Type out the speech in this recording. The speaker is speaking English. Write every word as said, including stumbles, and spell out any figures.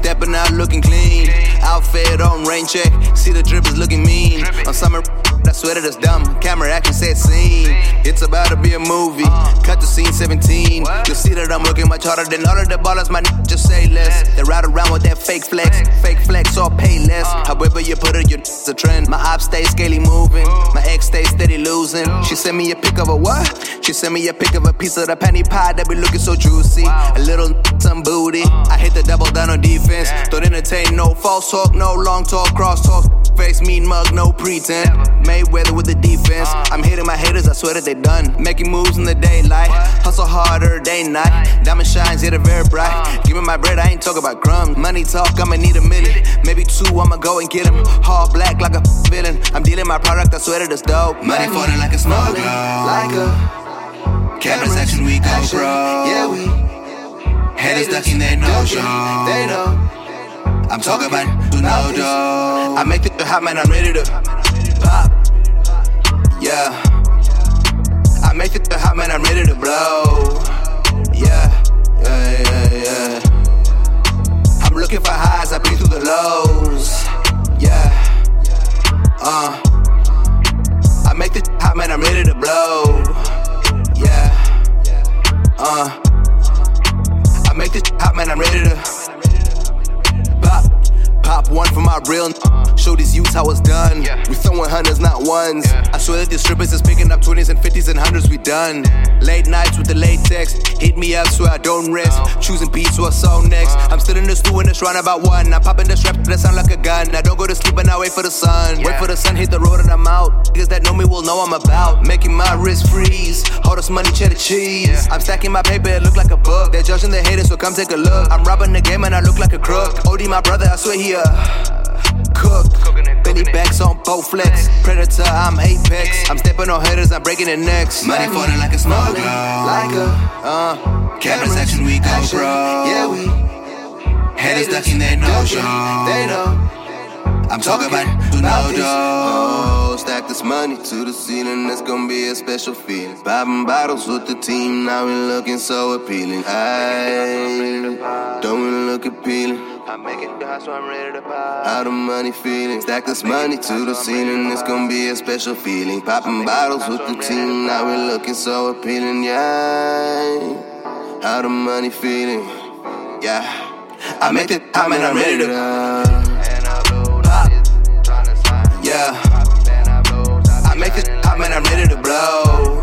stepping out looking clean. Outfit on rain check, see the drip is looking mean. On summer, I swear that it's dumb. Camera action set scene. It's about to be a movie. Cut to scene seventeen. You'll see that I'm looking much harder than all of the ballers. My n- just say less. They ride around with that fake flex, fake flex or pay less. However you put it, your n***'s a trend. My ops stay scaly moving. My ex stay steady losing. She sent me a pic of a what? She sent me a pic of a piece of the penny pie that be looking so juicy. A little n- some booty. I hit the double down on defense. Don't entertain no false talk, no long talk, cross talk. Face mean mug, no pretend. Mayweather with the defense. I'm hitting my haters, I swear that they done. Making moves in the daylight. Hustle harder, day night. Diamond shines, yeah, they're very bright. Give me my bread, I ain't talking about crumbs. Money talk, I'ma need a million. Maybe two, I'ma go and get them. All black like a villain. I'm dealing my product, I swear that it's dope. Money falling like a smoke glow. Like a camera section, we go action. bro. Yeah, we haters ducking, they no show. They know. I'm talking about to no dough. I make it hot, man, I'm ready to pop. Yeah. I make it hot, man, I'm ready to blow. Yeah, yeah, yeah, yeah. I'm looking for highs, I've been through the lows. Yeah. Uh. I make it hot, man, I'm ready to blow. Yeah. Uh. I make it hot, man, I'm ready to pop. Pop one for my real. Show these youths how it's done. We throwing hundreds, not ones. I swear that these strippers is picking up twenties and fifties and hundreds, we done. Late nights with the latex. Hit me up so I don't rest. Choosing beats to a song next. I'm still in the stew and it's round about one. I'm popping the strap that sound like a gun. I don't go to sleep and I wait for the sun. Wait for the sun, hit the road and I'm out. Niggas that know me will know I'm about. Making my wrist freeze. Hold us money, cheddar cheese. I'm stacking my paper, it look like a book. They're judging the haters, so come take a look. I'm robbing the game and I look like a crook. O D my brother, I swear he a cook. Benny banks on both flex. Predator, I'm Apex. I'm stepping on haters, I'm breaking their necks. Money falling like a smoke glow. Like a uh, camera section, we go action. bro. Yeah, we haters ducking, they no show. They know. I'm talking about to no dough. Oh, stack this money to the ceiling, that's gonna be a special feeling. Popping bottles with the team, now we looking so appealing. I don't we look appealing. I make it die, so I'm ready to pop. How the money feeling? Stack this money to the ceiling, it's gonna be a special feeling. Popping bottles with the team, now we looking so appealing. Yeah, how the money feeling? Yeah, I make it hot, man, I'm ready to pop. Yeah, I make it hot, man, I'm ready to blow.